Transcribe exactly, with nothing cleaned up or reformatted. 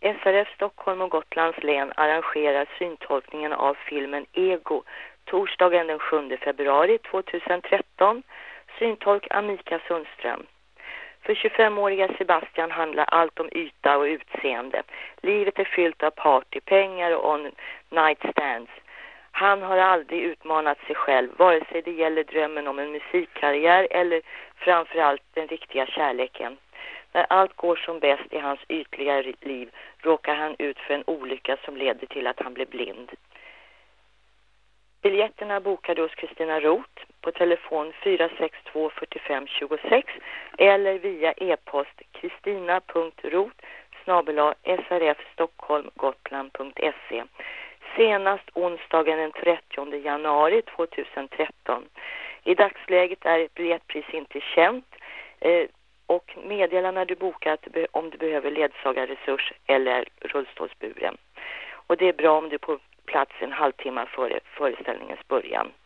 S R F Stockholm och Gotlands län arrangerar syntolkningen av filmen Ego torsdagen den sjunde februari tjugohundratretton. Syntolk Amika Sundström. För tjugofemåriga Sebastian handlar allt om yta och utseende. Livet är fyllt av party, pengar och on night stands. Han har aldrig utmanat sig själv, vare sig det gäller drömmen om en musikkarriär eller framförallt den riktiga kärleken. När allt går som bäst i hans ytliga liv råkar han ut för en olycka som leder till att han blir blind. Biljetterna bokade hos Kristina Roth på telefon fyra sex två fyra fem två sex eller via e-post kristina punkt roth snabel-a s r f stockholm gotland punkt se. Senast onsdagen den trettionde januari tjugohundratretton. I dagsläget är biljettpris inte känt eh, och meddela när du bokat om du behöver ledsagarresurs eller rullstolsburen. Och det är bra om du är på plats en halvtimme före föreställningens början.